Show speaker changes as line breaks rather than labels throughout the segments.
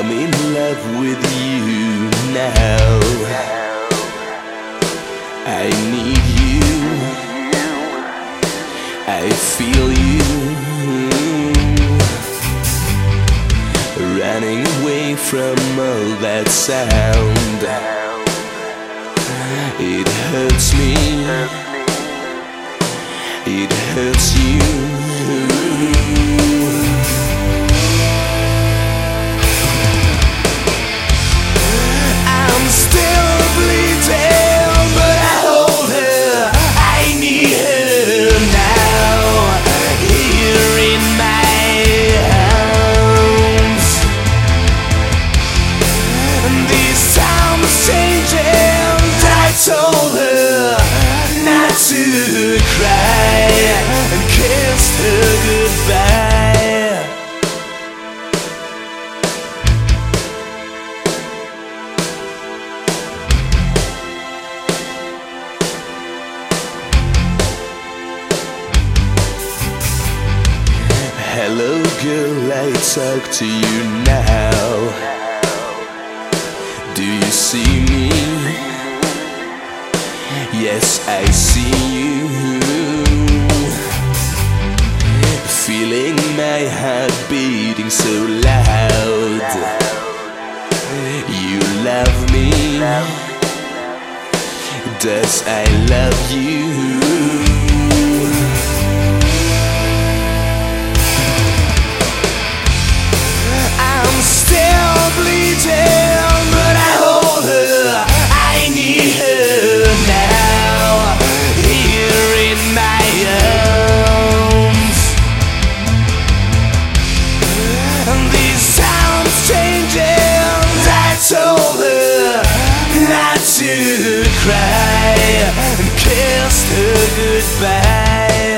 I'm in love with you now. I need you, I feel you, running away from all that sound. It hurts me, it hurts you. I'm still bleeding, but I hold her, I need her now, here in my arms. These times changing, I told her not to cry, and kissed her goodbye. Hello girl, I talk to you now. Do you see me? Yes, I see you. Feeling my heart beating so loud. You love me. Does I love you? I'm still bleeding, but I hold her, I need her now, here in my arms. These times changing, I told her not to cry, and kissed her goodbye.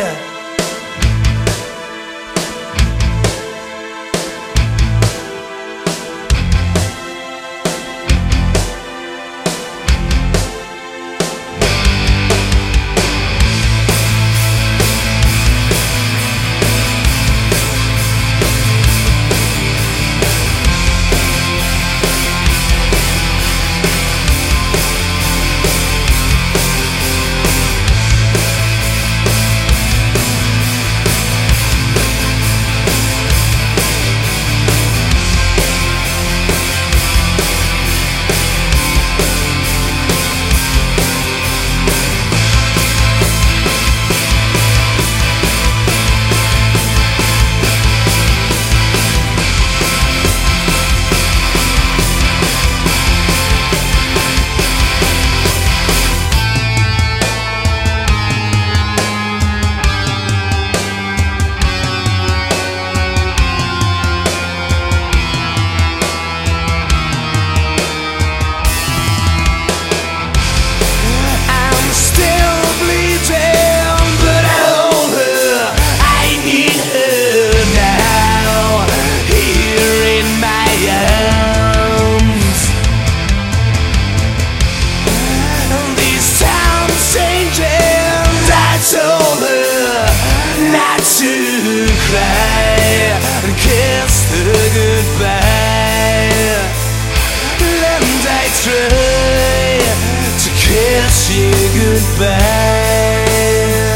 To cry and kiss her goodbye, and I try to kiss you goodbye,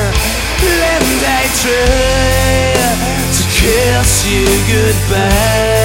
and I try to kiss you goodbye.